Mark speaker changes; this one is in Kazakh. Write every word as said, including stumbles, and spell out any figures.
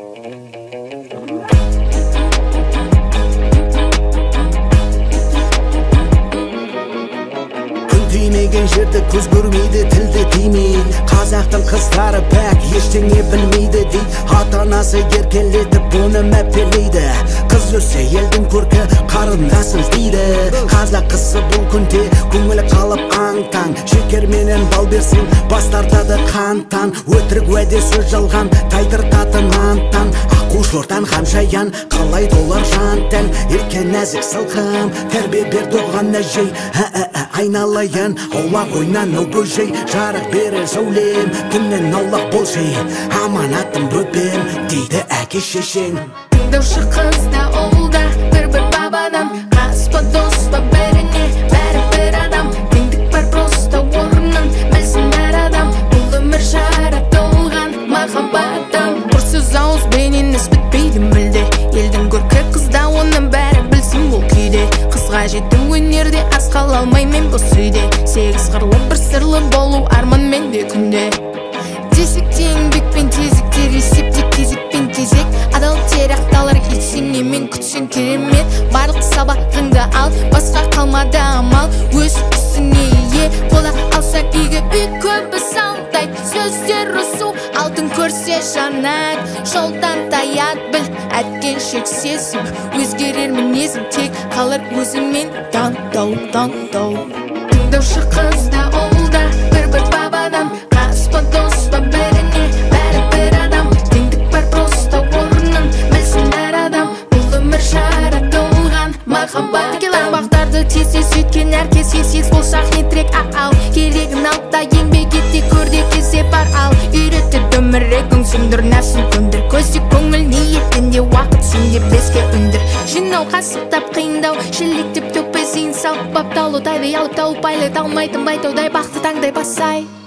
Speaker 1: Тимеген жерді көз көрмейді, тілді тимейді. Қазақтың қыздары пәк ештеңе білмейді дейді. Ата-анасы еркелетіп оны мәпелейді. Қыз өссе елдің көркі қарындасын дейді. Қазақ қызы бұл күнде көңілі қалып аң-таң. Шекерменен бал берсең бас тартады қантан. Өтірік уәде сөз жалған тайдыртатын антан. Аққу шортан ханшаян қалай толар жан тән. Еркен нәзік сылқым тәрбие берді оған әжей. Айналайын аулақ ойнан ау бөжей. Жарық берер сәулем күннен аулақ болшай. Аманаттым бөпем дейді әке шешең.
Speaker 2: Тыңдаушы қызда ауылда бір-бір бабадан. Қас па дос па бәріне бәрі бір адам. Теңдік бар просто орнын білсін әр адам. Бұл өмір жаратылған махаббаттан. Ұрсыз ауыз бейнен іс бітпейді мүлде. Елдің көркі қызда оның бәрі білсін бұл күйде. Қызға жетім өнерде аз қала алмай мен бос үйде. Сегіз қырлы бір сырлы болу арман менде күнде. Десек те еңбекпен тезіктер есепте кезекпен кезек. Адал тер ақталар етсең емен күтсең керемет. Барлық сабағыңды ал, басқа қалмады амал. Өз үстіңе ие бола алсақ игі үй көбі салдай. Сөздер рұсу алтын көрсе жанат. Жолдан таят біл әткеншек сезім. Өзгерер мінезім тек қалар өзімен таңдау таңдау. Тыңдаушы қызда ауылда бір-бір бабадан. Қас па дос па бәріне бәрі бір адам. Теңдік бар просто орнын білсін әр адам. Бұл өмір жаратылған махаббат. Бақтарды тез-тез өткен әркез есес болсақ не трек ау. Керегін алып та еңбек етте көрде кезде бар ал. Үйретіп өмірегің сүндір нәпсін көндір. Көзде көңіл ниетінде уақыт сенде беске үндір. Жинау қасықтап қиындау шелектеп төкпе зейін сал. Бапталу тайды алып тауып айлы талмайтын байтаудай бақты таңдай басай.